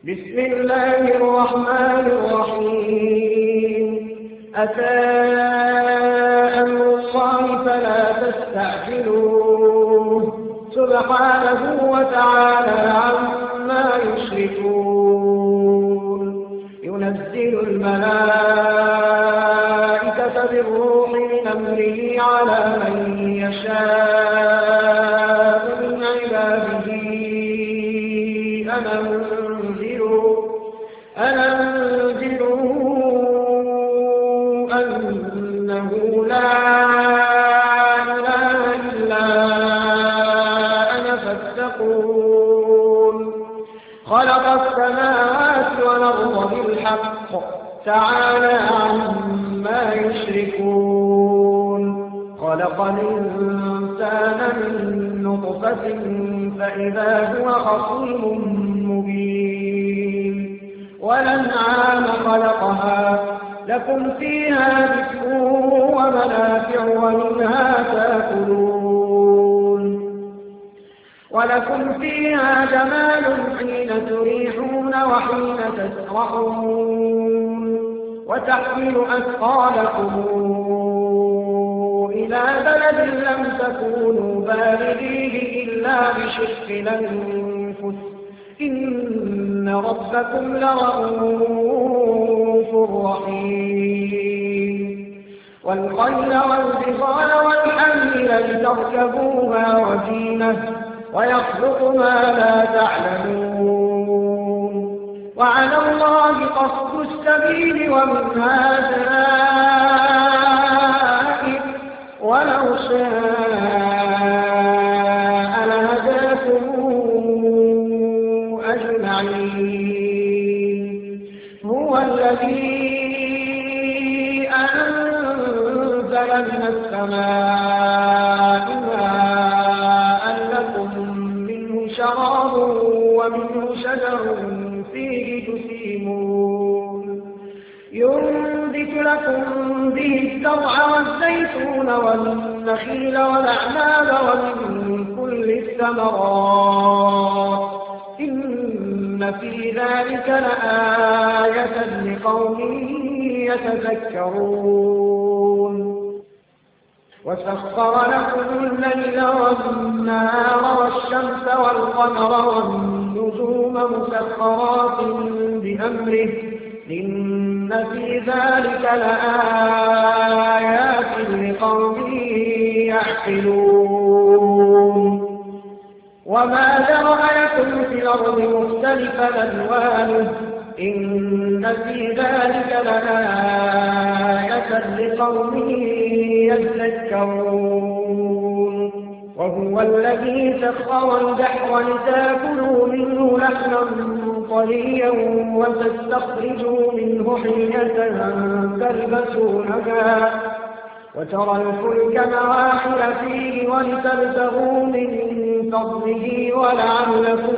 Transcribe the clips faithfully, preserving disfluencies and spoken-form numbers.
بسم الله الرحمن الرحيم أتى أمر الله فلا تستعجلوه سبحانه وتعالى عما يشركون ينزل الملائكة بالروح من أمره على من يشاء من عباده أن أنذروا أنه لا إله إلا أنا فاتقون خلق السماوات والأرض بالحق تعالى عما يشركون خلق الإنسان من نطفة فإذا هو خصيم مبين والأنعام خلقها لكم فيها دفء ومنافع ومنها تأكلون ولكم فيها جمال حين تريحون وحين تسرحون وتحمل أثقالكم إلى بلد لم تكونوا بالغيه إلا بشق الأنفس إن ربكم لرؤوف رحيم والخيل والبغال والحمير لتركبوها وزينة ويخلق ما لا تعلمون وعلى الله قصد السبيل ومنها جائر ولو شاء لهداكم أجمعين هو الذي أنزل من السماء ماء لكم منه شراب ومنه شجر فيه تسيمون ينبت لكم به الزرع والزيتون والنخيل والأعناب ومن كل الثمرات إن في ذلك لآية لقوم يتذكرون وسخر لكم الليل والنهار والشمس والقمر والنجوم مسخرات بأمره إن في ذلك لآيات لقوم يعقلون وما ذرأ لكم في الأرض مختلفا ألوانه إن في ذلك لآية لقوم يذكرون وهو الذي سخر البحر لتاكلوا منه لحما طريا وتستخرجوا منه حية تلبسونها وترى الفلك مواخر فيه ولتبتغوا من فضله ولعلكم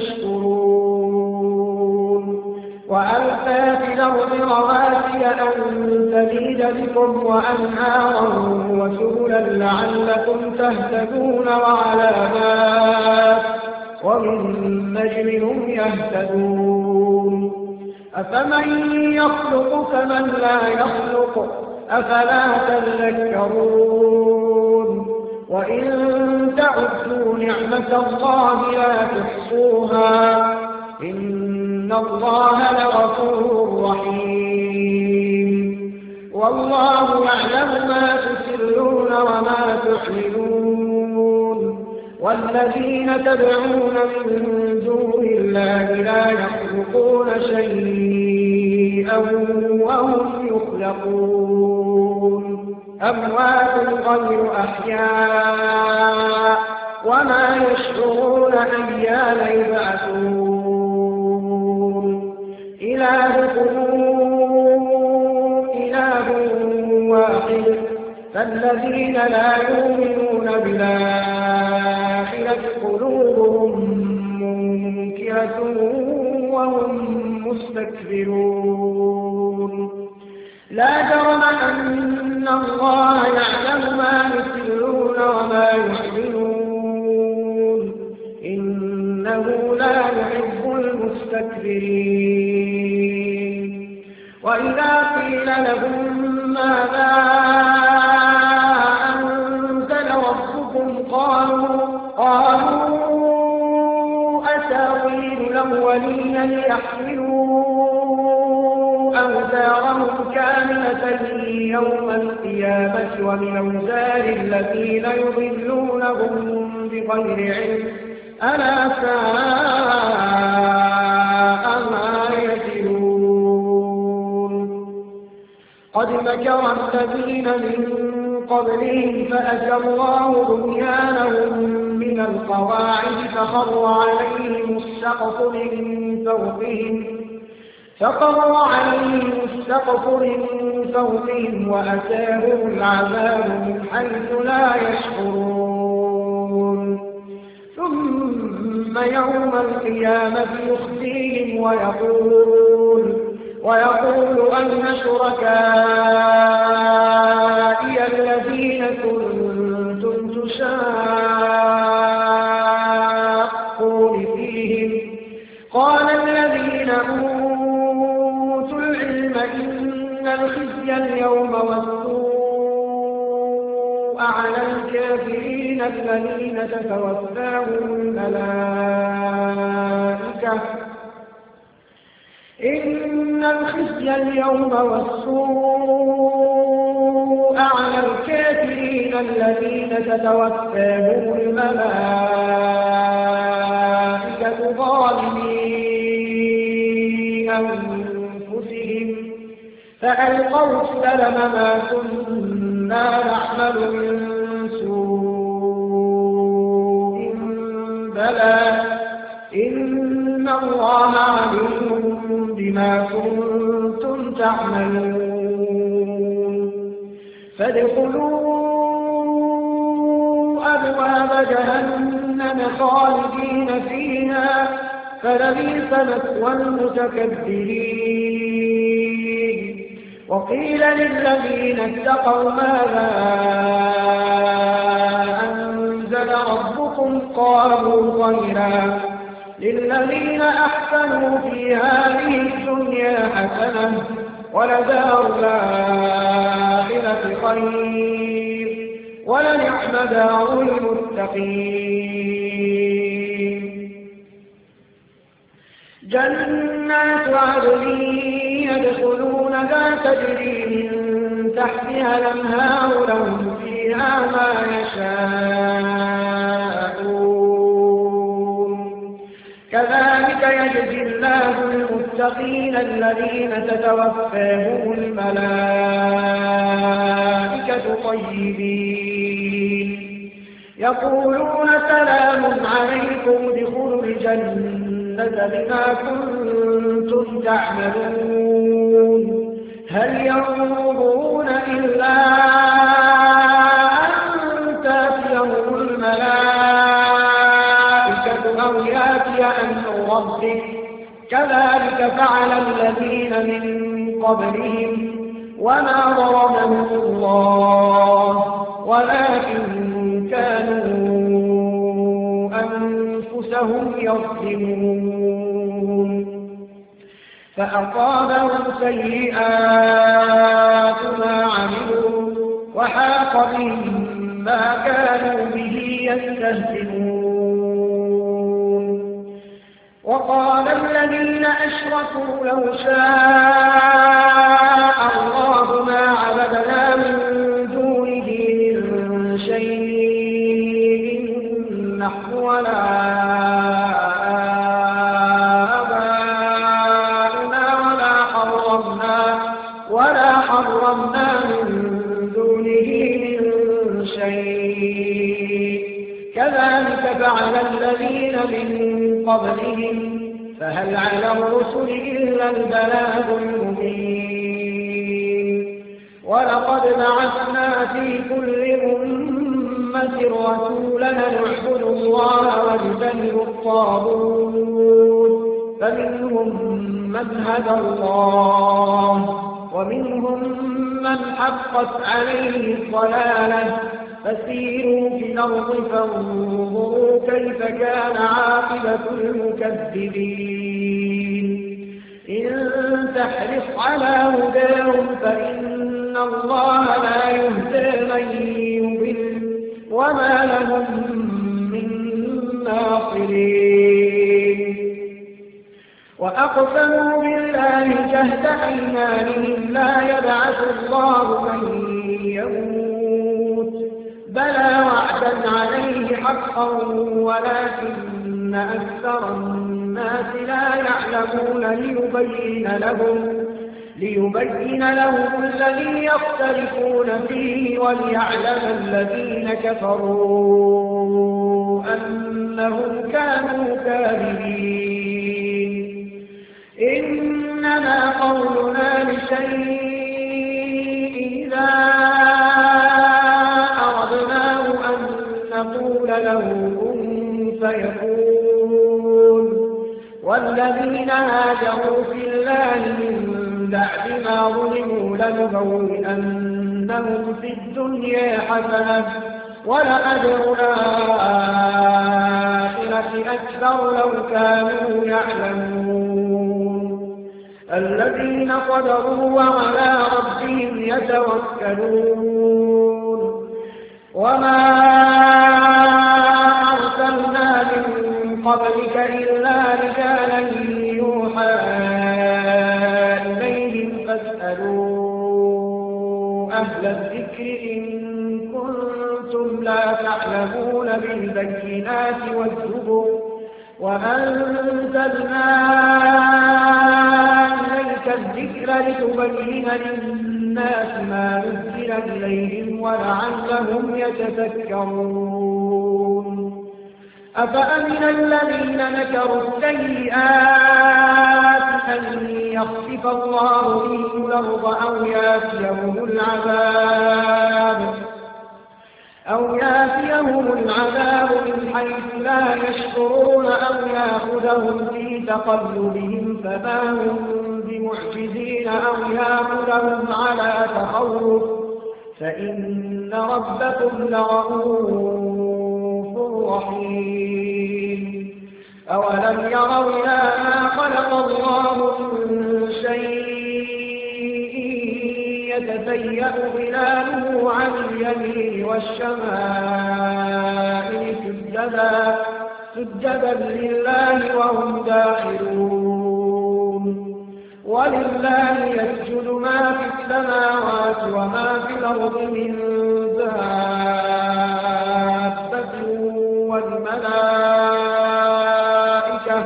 تشكرون وألقى في الأرض رواسي أن تميد بكم وأنهارا وسبلا لعلكم تهتدون وعلامات وبالنجم هم يهتدون أفمن يخلق كمن لا يخلق أفلا تذكرون وإن تعدوا نعمة الله لا تحصوها إن الله لغفور رحيم والله يعلم ما تسرون وما تعلنون والذين تدعون من دون الله لا يخلقون شيئا وهم يخلقون أموات غير أحياء وما يشعرون أيان يبعثون إلهكم إله واحد فالذين لا يؤمنون بالآخرة قلوبهم منكرة وهم مستكبرون لا جرم أن الله يعلم ما يسرون وما يعلنون إنه لا يحب المستكبرين مستكبرين. وإذا قيل لهم ماذا أنزل ربكم قالوا قالوا أساطير الأولين ليحملوا أوزارهم كاملة يوم القيامة ومن أوزار الذين يضلونهم بغير علم ألا ساء ما يزرون. قد مكر الذين من قبلهم فأتى الله بنيانهم من القواعد فخر عليهم السقف من فوقهم فقر عليهم السقف من فوقهم وأتاهم العذاب من حيث لا يشعرون. ثم يوم القيامة يخزيهم ويقول ويقول أين شركائي الذين كنتم تشاقون فيهم قال الذين أوتوا العلم إن الخزي اليوم والسوء على الكافرين الذين تتوفاهم الملائكة إن الخزي اليوم والسوء على الكافرين الذين تتوفاهم الملائكة ظالمي أنفسهم فألقوا السلم ما كنا نعمل من سوء بلى إن الله عليم بما كنتم تعملون. فادخلوا أبواب جهنم خالدين فيها فلبئس مثوى المتكبرين. وقيل للذين اتقوا ماذا أنزل ربكم قالوا خيرا للذين أحسنوا في هذه الدنيا حسنة ولدار الآخرة خير ولنعم دار المتقين. جنات عدن يدخلونها تجري من تحتها الأنهار لهم فيها ما يشاءون كذلك يجزي الله المتقين الذين تتوفاهم الملائكة طيبين يقولون سلام عليكم ادخلوا الجنة بما كنتم تعملون هل ينظرون إلا أن تأتيهم الملائكة أو يأتي أمر ربك كذلك فعل الذين من قبلهم وما ظلمهم الله ولكن كانوا أنفسهم يظلمون فأصابهم سيئات ما عملوا وحاق بهم ما كانوا به يستهزئون وقال الذين أشركوا لو شاء الله ما عبدنا من دونه من شيء نحن ولا آباؤنا ولا حرمنا ولا حرمنا من دونه من شيء كذلك فعل الذين من قبلهم فهل على الرسل إلا البلاغ المبين ولقد بعثنا في كل أمة رسولا نعبد الله واجتنب الطاغوت فمنهم من هدى الله ومنهم من حقت عليه الضلالة فسيروا في الأرض فانظروا كيف كان عاقبة المكذبين تحرص على هداهم فإن الله لا يهدي من يضل وما لهم من ناصرين. وأقسموا بالله جهد أيمانهم لا يبعث الله من يموت بلى وعدا عليه حقا ولكن أكثر الناس لا يعلمون ليبين لهم ليبين لهم الذي يختلفون فيه وليعلم الذين كفروا أنهم كانوا كاذبين. إنما قولنا لشيء إذا أردناه أن نقول له كن فيكون. والذين هاجروا في الله من بعد ما ظلموا لنبوئنهم في الدنيا حسنة ولأجر الآخرة أكثر لو كانوا يعلمون. الذين صبروا وعلى ربهم يتوكلون. وما أرسلنا من قبلك إلا رجالا يوحى إليهم فاسألوا أهل الذكر إن كنتم لا تعلمون بالبينات والزبر وأنزلنا إليك الذكر لتبين للناس ما نزل إليهم ولعلهم يتفكرون. أفأمن الذين مكروا السيئات أن يخسف الله بهم الأرض أو يأتيهم العذاب أو يأتيهم العذاب من حيث لا يشعرون أو يأخذهم في تقلبهم فما هم بمعجزين أو يأخذهم على تخوف فإن ربكم لرؤوف رحيم. أولم يروا إلى ما خلق الله من شيء يتفيأ ظلاله عن اليمين والشمائل سجدا سجدا لله وهم داخلون. ولله يسجد ما في السماوات وما في الأرض من دابة والملائكة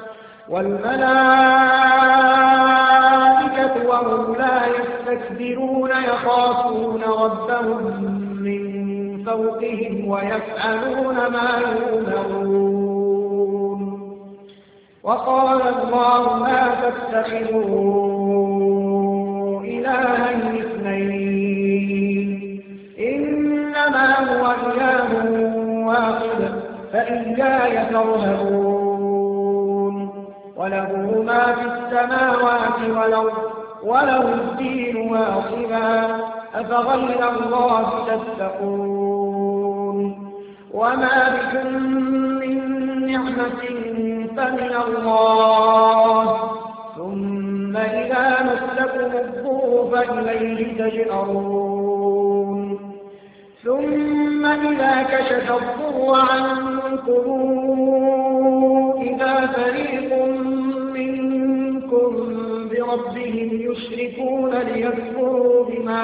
والملائكة وهم لا يستكبرون يخافون ربهم من فوقهم ويفعلون ما يؤمرون. وقال الله لا تتخذوا إلهين اثنين إنما هو إله واحد فإياي فارهبون. وله ما في السماوات والأرض وله الدين واصبا أفغير الله تتقون. وما بكم من نعمة فمن الله ثم إذا مسكم الضر فإليه تجأرون. ثم إذا كشف الضر عنكم إذا فريق منكم بربهم يشركون ليكفروا بما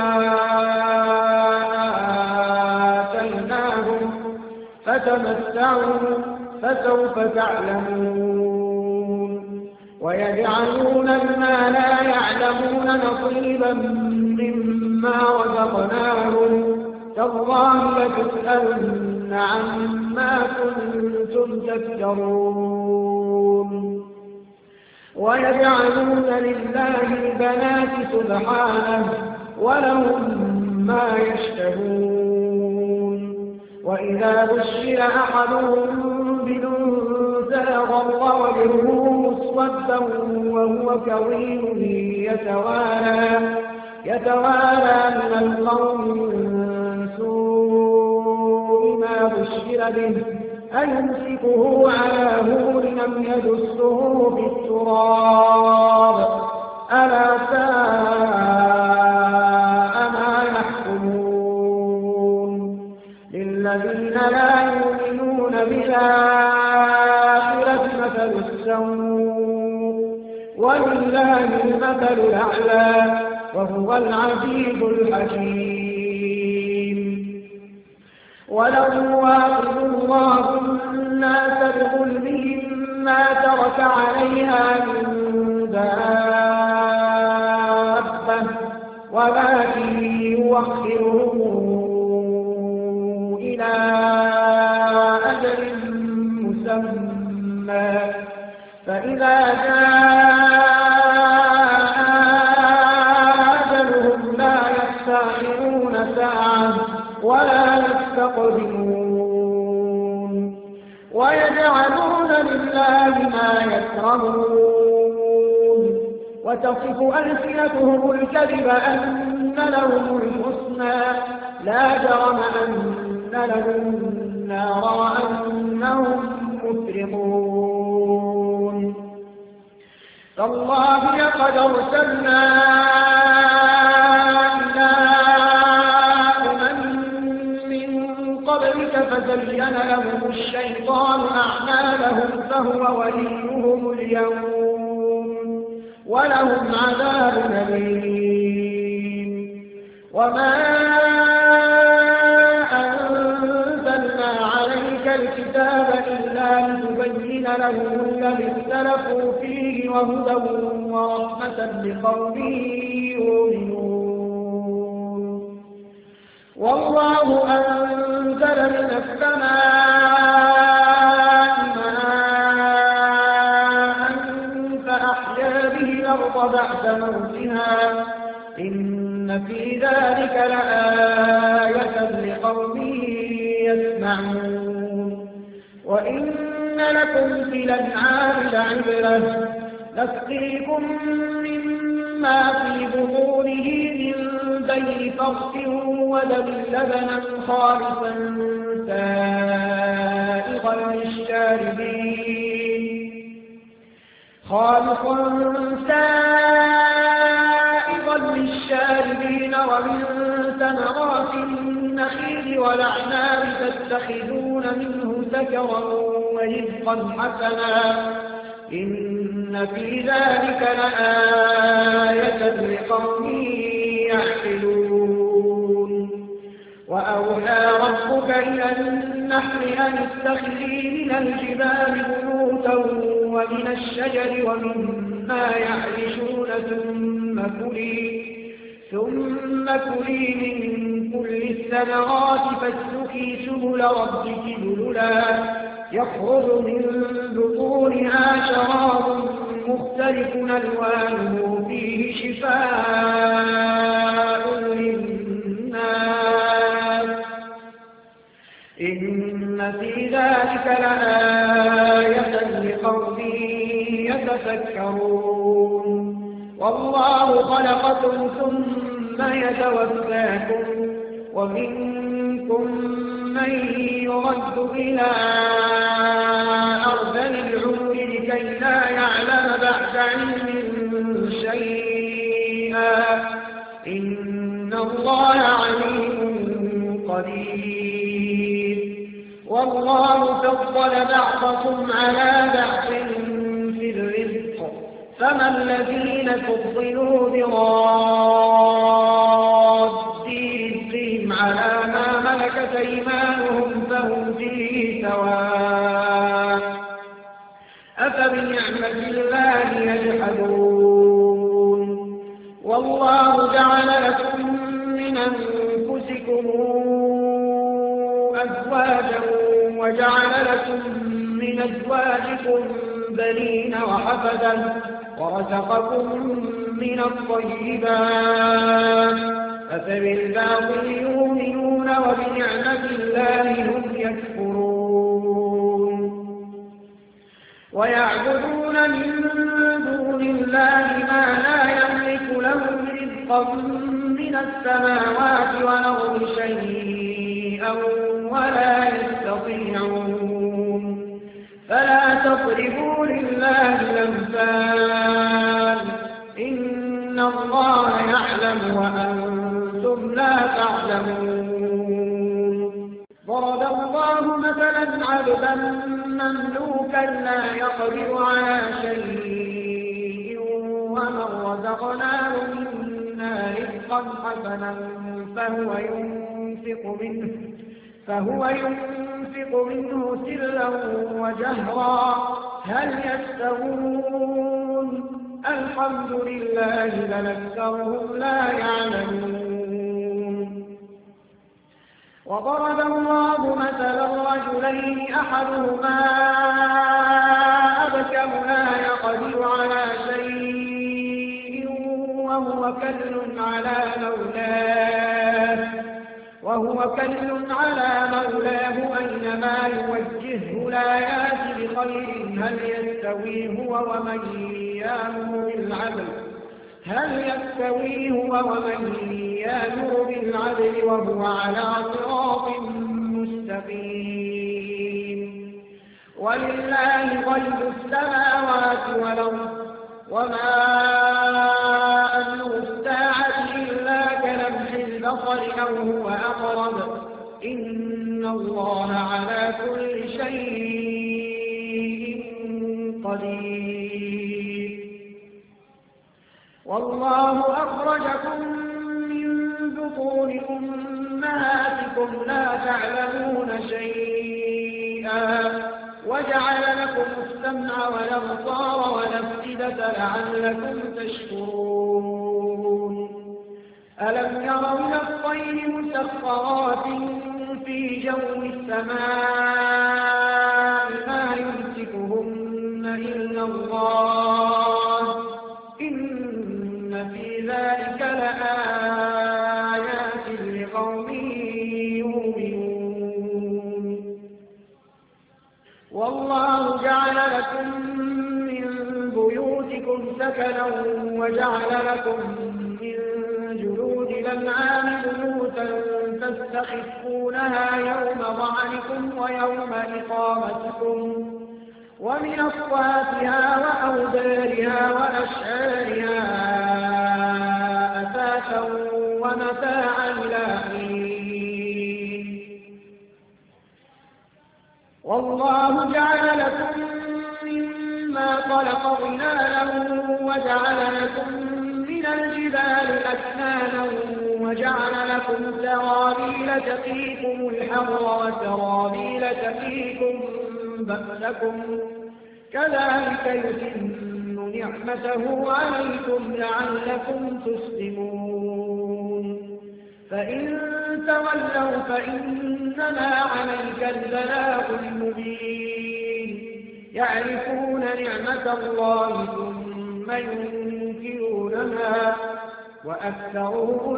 آتيناهم فتمتعوا فسوف تعلمون. ويجعلون ما لا يعلمون نصيبا مما رزقناهم تالله لتسألن عما كنتم تفترون. ويجعلون لله البنات سبحانه ولهم ما يشتهون. وإذا بشر أحدهم بالأنثى ظل وجهه مسودا وهو كظيم يتوارى يتوارى من القوم من سوء ما بشر به أيمسكه على هون أم يدسه في التراب ألا ولله المثل الأعلى وهو العزيز الحكيم. ولو يؤاخذ الله الناس بظلمهم ما ترك عليها من دابة ولكن يؤخرهم إلى أجل مسمى فإذا جاء أجلهم لا يستأخرون ساعة ولا يستقدمون. ويجعلون لله ما يكرهون وتصف ألسنتهم الكذب أن لهم الحسنى لا جرم أن لهم النار وأنهم مفرطون. تالله لقد أرسلنا إلى أمم من قبلك فزين لهم الشيطان أعمالهم فهو وليهم اليوم ولهم عذاب أليم. وما أنزلنا عليك الكتاب إلا لتبين لهم الذي اختلفوا فيه وهدى ورحمة لقوم يؤمنون. والله أنزل من السماء ماء فأحيا به الأرض بعد موتها إن في ذلك لآية لقوم يسمعون. وإن لكم في الأنعام لعبرة نسقيكم مما في بطونه من بين فرث ودم لبنا خالصا سائغا للشاربين خالصا سائغا للشاربين ومن ثمرات النخيل والأعناب تتخذون منه سكرا ورزقا حسنا إن في ذلك لآية لقوم يعقلون. وأوحى ربك إلى النحل أن اتخذي من الجبال بيوتا ومن الشجر ومما يعرشون ثم كلي ثم كلي من كل الثمرات فاسلكي سبل ربك ذللا يخرج من بطونها شراب مختلف ألوانه فيه شفاء للناس إن في ذلك لآية لقوم يتفكرون. والله خلقكم ثم يتوفاكم ومنكم من يرد إلى أرذل العمر لكي لا يعلم بعد علم شيئا إن الله عليم قدير. والله فضل بعضكم على بعض في الرزق فما الذين فضلوا براد رزقهم على ما ملكت أيمانهم فهم فيه سواء أفبنعمة الله يجحدون. والله جعل لكم من أنفسكم أزواجا وجعل لكم من أزواجكم بنين وحفدا ورزقكم من الطيبات أفبالباطل يؤمنون وبنعمة الله هم يكفرون. ويعبدون من دون الله ما لا يملك لهم رزقا من السماوات والأرض شيئا ولا يستطيعون. فلا تضربوا لله الأمثال إن الله يعلم وأنتم لا تعلمون. ضرب الله مثلا عبدا مملوكا لا يقدر على شيء ورزقناه منا رزقا حسنا فهو ينفق منه فهو ينفق منه سرا وجهرا هل يستوون الحمد لله بل أكثرهم لا يعلمون. وضرب الله مثلا رجلين أحدهما أبكم لا يقدر على شيء وهو كل على مولاه وهو كل على مولاه أينما يوجهه لا يأت بخير هل يستوي هو ومن يأمر بالعدل هل يستوي هو ومن يأمر بالعدل وهو على صراط مستقيم. ولله غيب السماوات والأرض وما أمر الساعة إلا كلمح البصر أو هو أقرب إن الله على كل شيء قدير. والله أخرجكم من بطون أمهاتكم لا تعلمون شيئا وجعل لكم السمع والأبصار والأفئدة لعلكم تشكرون. ألم يروا إلى الطير مسخرات في جو السماء ما يمسكهن إلا الله إن في ذلك لآيات لقوم يؤمنون. والله جعل لكم من بيوتكم سكنا وجعل لكم من جلود الأنعام بيوتا تستخفونها يوم ظعنكم ويوم إقامتكم ومن أصواتها وأوبارها وأشعارها أثاثا ومتاعا إلى حين. والله جعل لكم مما خلق ظلالا وجعل لكم من الجبال أكنانا وجعل لكم سرابيل تقيكم الحر وسرابيل تقيكم بأسكم كذلك يتم نعمته عليكم لعلكم تسلمون. فإن تولوا فإنما عليك البلاغ المبين. يعرفون نعمة الله ثم ينكرونها وأكثرهم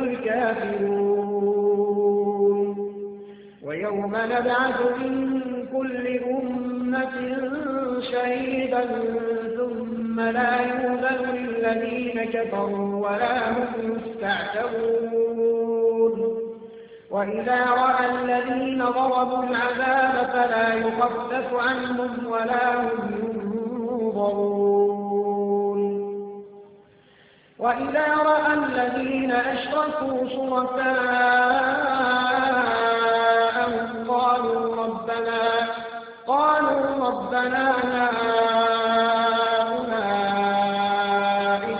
الكافرون. ويوم نبعث من كل أمة شهيدا ثم لا يؤذن للذين كفروا ولا هم يستعتبون. وإذا رأى الذين ضربوا العذاب فلا يخفف عنهم ولا هم ينظرون. وإذا رأى الذين أشركوا شركاءهم قالوا ربنا قالوا ربنا هؤلاء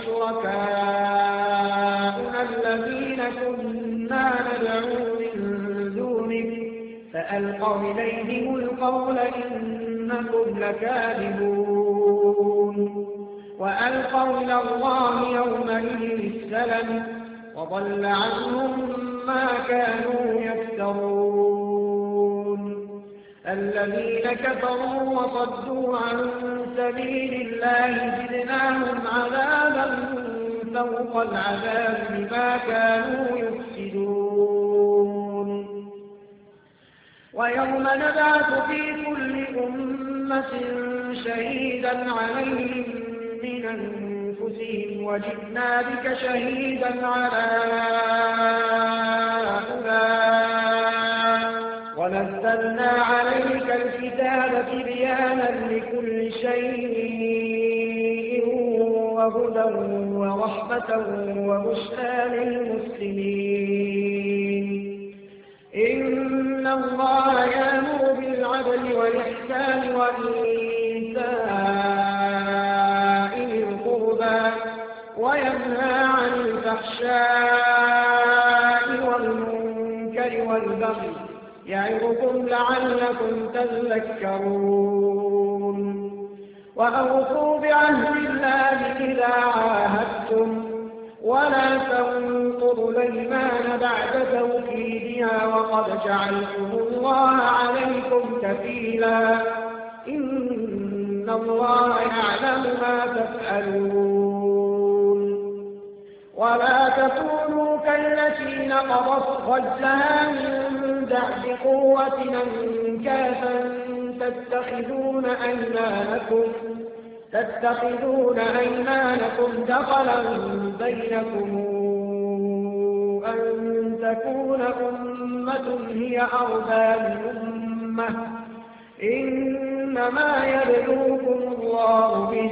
شركاؤنا الذين كنا ندعو من دونك فألقوا إليهم القول إنكم لكاذبون. وألقوا إلى الله يومئذ السلم وضل عنهم ما كانوا يفترون. الذين كفروا وصدوا عن سبيل الله زدناهم عذابا فوق العذاب بما كانوا يفسدون. ويوم نبعث في كل أمة شهيدا عليهم من أنفسهم وجئنا بك شهيدا على هؤلاء ونزلنا عليك الكتاب تبيانا لكل شيء وهدى ورحمة وبشرى للمسلمين. إن الله يأمر بالعدل والإحسان وإيتاء وينهى عن الفحشاء والمنكر والبغي يعظكم لعلكم تذكرون وأوفوا بعهد الله إذا عاهدتم ولا تنقضوا الأيمان بعد توكيدها وقد جعلتم الله عليكم كفيلا إن الله يعلم ما تفعلون ولا تكونوا كالتي نقضت غزلها من بعد قوة أنكاثا تتخذون أيمانكم تتخذون أيمانكم دخلا بينكم أن تكون أمة هي أربى من أمة إنما يبلوكم الله به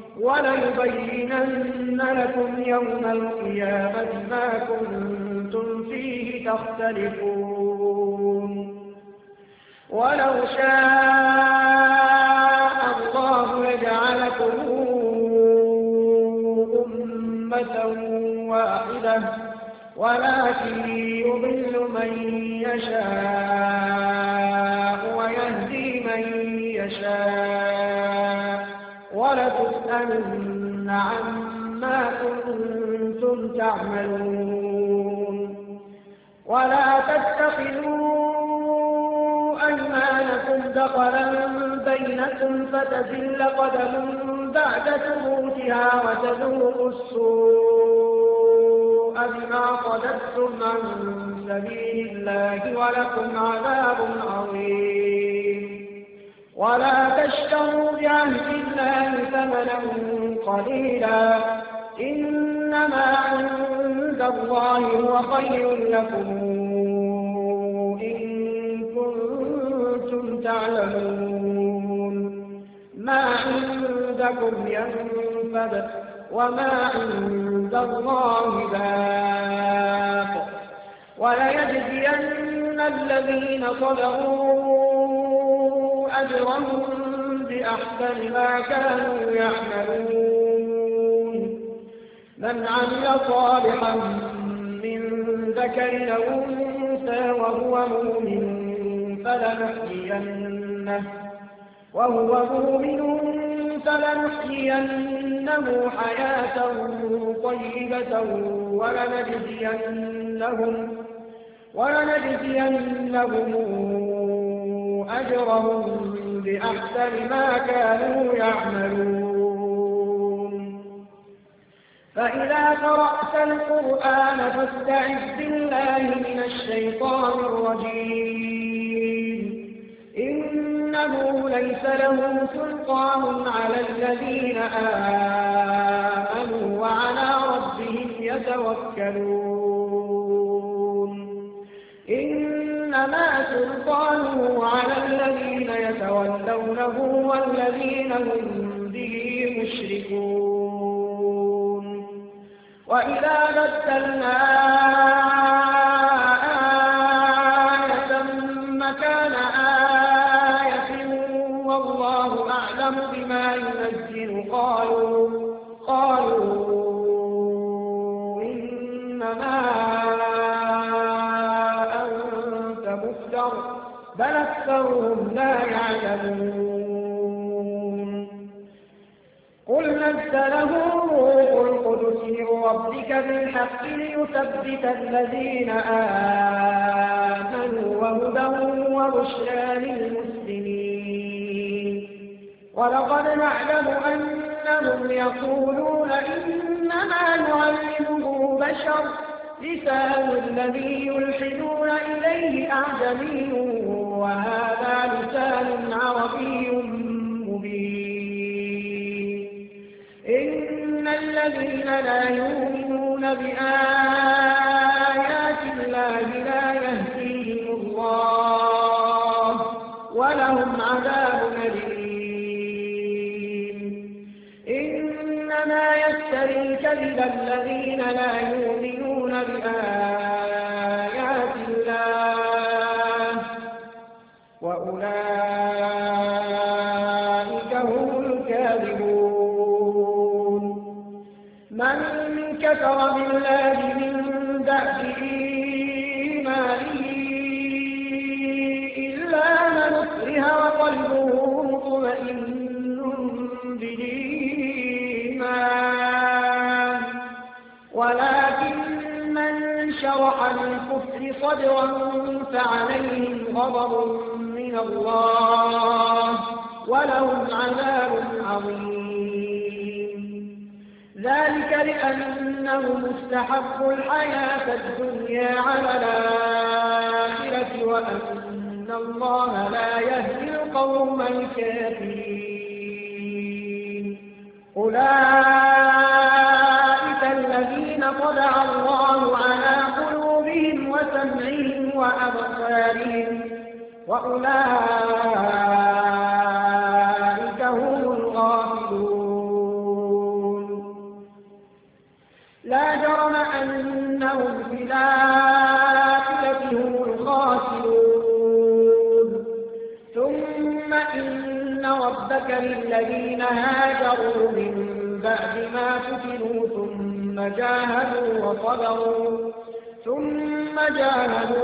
وليبينن لكم يوم القيامة ما كنتم فيه تختلفون ولو شاء الله لجعلكم أمة واحدة ولكن يضل من يشاء ويهدي من يشاء ولتسألن عما كنتم تعملون ولا تتخذوا أيمانكم دخلا بينكم فتزل قدم بعد ثبوتها وتذوقوا السوء بما صددتم عن سبيل الله ولكم عذاب عظيم ولا تشتروا بعهد الله ثمنا قليلا إنما عند الله هو خير لكم إن كنتم تعلمون ما عندكم ينفد وما عند الله باق وليجزين الذين صبروا أجرهم بأحسن ما كانوا يعملون من عمل صالحا من ذكر أو أنثى وهو مؤمن فلنحيينه وهو مؤمن فلنحيينه حياة طيبة ولنجزينهم ولنجزينهم أجرهم بأحسن ما كانوا يعملون فإذا قرأت القرآن فاستعذ بالله من الشيطان الرجيم إنه ليس له سلطان على الذين آمنوا وعلى ربهم يتوكلون إنما سلطانه على الذين يتولونه والذين هم به مشركون وإذا بدلنا آية مكان آية والله أعلم بما ينزل قالوا قالوا إنما أنت مفتر بل أكثرهم لا يعلمون قل نزله روح القدس من ربك بالحق ليثبت الذين آمنوا وهدى وبشرى للمسلمين ولقد نعلم أنهم يقولون إنما يعلمه بشر لسان الذي يلحدون إليه أعجمي وهذا لسان عربي مبين إن الذين لا يؤمنون بآيات الله لا يهديهم الله ولهم عذاب أليم إنما يفتري الكذب الذين لا يؤمنون بآيات الله وأولئك هم الكاذبون من كفر بالله من بعد إيمانه إلا من أكره وقلبه مطمئن بالإيمان ولكن من شرح بالكفر صدرا فعليهم غضب من الله ولهم عذاب عظيم ذلك لأنهم استحبوا الحياة الدنيا على الآخرة وأن الله لا يهدي القوم الكافرين أولئك الذين طبع الله على قلوبهم وسمعهم وأبصارهم وأولئك هم الغافلون لا جرم أنهم في الآخرة هم الخاسرون ثم إن ربك للذين هاجروا من بعد ما فتنوا ثم جاهدوا وصبروا ثم جاهدوا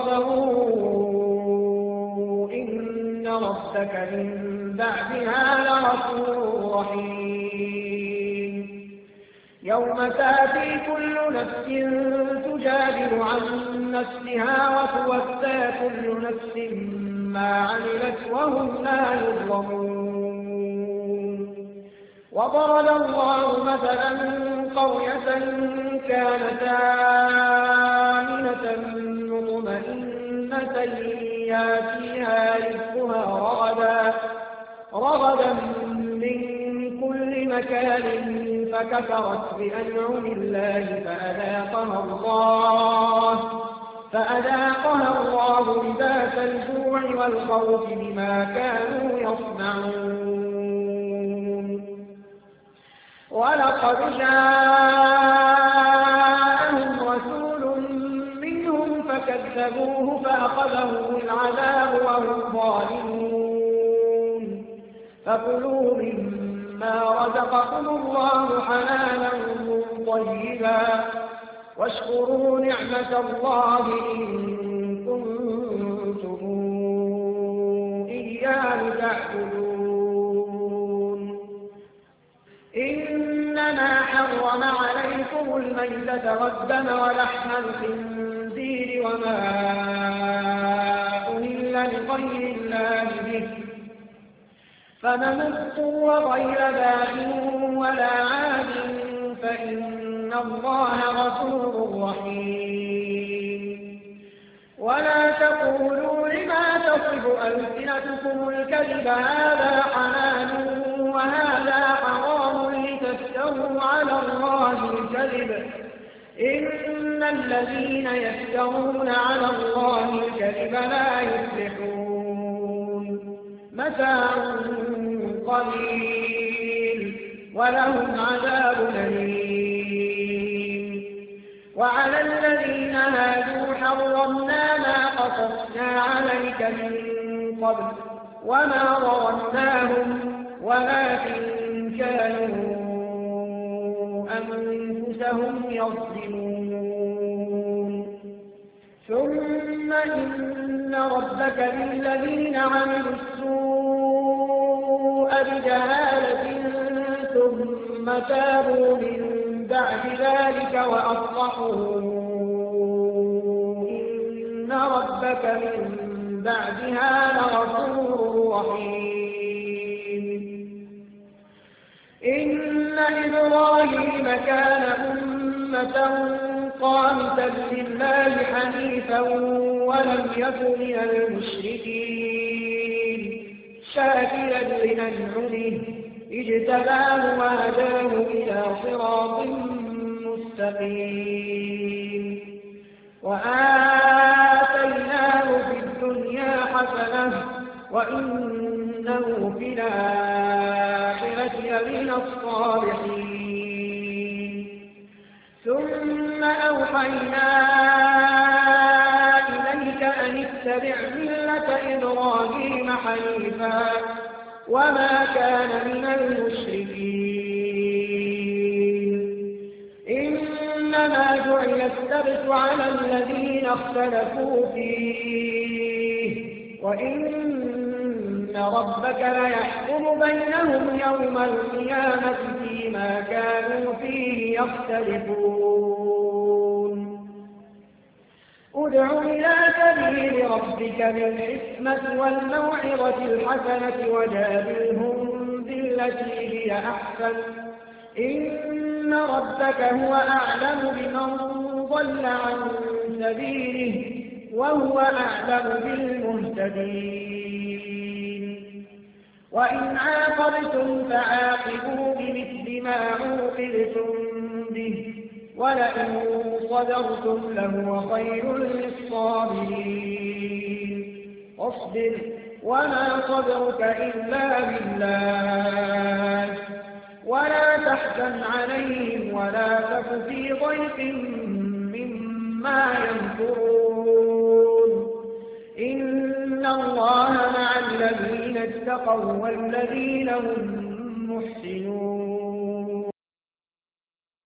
وصبروا إن ربك من بعدها لغفور رحيم يوم تأتي كل نفس تجادل عن نفسها وتوفى كل نفس ما عملت وهم لا يظلمون وضرب الله مثلا قرية كانت آمنة مطمئنة يأتيها رزقها رغدا رغدا من كل مكان فكفرت بأنعم الله فأذاقها الله فأذاقها الله لباس الجوع والخوف بما كانوا يصنعون ولقد جاءهم رسول منهم فكذبوه فأخذهم العذاب وهم ظالمون فكلوا مما رزقكم الله حلالا طيبا واشكروا نعمة الله إن كنتم إياه تعبدون إنما حرم عليكم الميتة والدم ولحم الخنزير وما أهل لغير الله به فمن اضطر غير باغ ولا عاد فإن الله غفور رحيم ولا تقولوا لما تصف ألسنتكم الكذب هذا حلال وهذا حرام لتفتروا على الله الكذب إن الذين يفترون على الله الكذب لا يفلحون متاع قليل ولهم عذاب أليم وعلى الذين هادوا حرمنا ما قصصنا عليك من قبل وما ظلمناهم ولكن كانوا أنفسهم يظلمون ثم إن ربك للذين عملوا السوء بجهالة ثم تابوا من بعد ذلك وأصلحوا إن ربك من بعدها لغفور رحيم إن إبراهيم كان أمة قانتا لله حنيفا ولم يك من المشركين شاكرا لنعمه اجتباه وهداه إلى صراط مستقيم وآتيناه في الدنيا حسنة وإنه في الآخرة لمن الصالحين ثم أوحينا إليك أن اتبع ملة إبراهيم حنيفا وما كان من المشركين السبت على الذين اختلفوا فيه وإن ربك ليحكم بينهم يوم القيامة فيما كانوا فيه يختلفون ادع إلى سبيل ربك بالحكمة والموعظة الحسنة وجادلهم بالتي هي أحسن إن ربك هو أعلم بمن ضل عن سبيله وهو أعلم بالمهتدين وإن عاقبتم فعاقبوا بمثل ما عوقبتم به ولئن صبرتم لهو خير للصابرين واصبر وما صبرك إلا بالله ولا تحزن عليهم ولا تك في ضيق مما يمكرون إن الله مع الذين اتقوا والذين هم محسنون